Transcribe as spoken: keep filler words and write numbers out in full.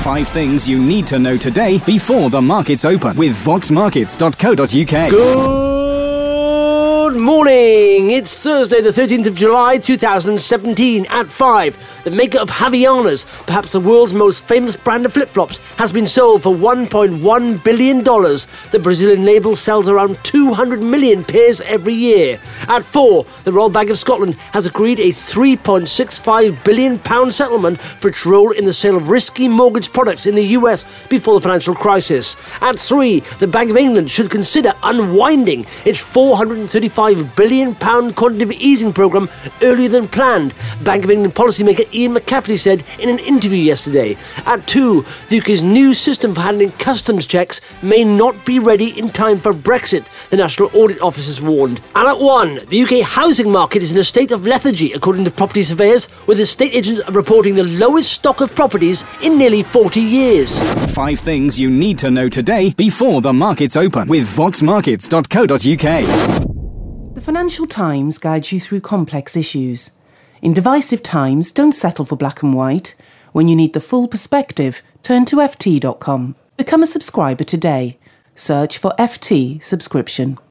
Five things you need to know today before the markets open with vox markets dot co dot uk. Good morning. It's Thursday, the thirteenth of July, two thousand seventeen. At five, the maker of Havaianas, perhaps the world's most famous brand of flip-flops, has been sold for one point one billion dollars. The Brazilian label sells around two hundred million pairs every year. At four, the Royal Bank of Scotland has agreed a three point six five billion pounds settlement for its role in the sale of risky mortgage products in the U S before the financial crisis. At three, the Bank of England should consider unwinding its four hundred thirty-five billion pounds quantitative easing programme earlier than planned, Bank of England policymaker Ian McCaffrey said in an interview yesterday. At two, the U K's new system for handling customs checks may not be ready in time for Brexit, the National Audit Office has warned. And at one, the U K housing market is in a state of lethargy, according to property surveyors, with estate agents reporting the lowest stock of properties in nearly forty years. Five things you need to know today before the markets open with vox markets dot co dot uk. The Financial Times guides you through complex issues. In divisive times, don't settle for black and white. When you need the full perspective, turn to F T dot com. Become a subscriber today. Search for F T subscription.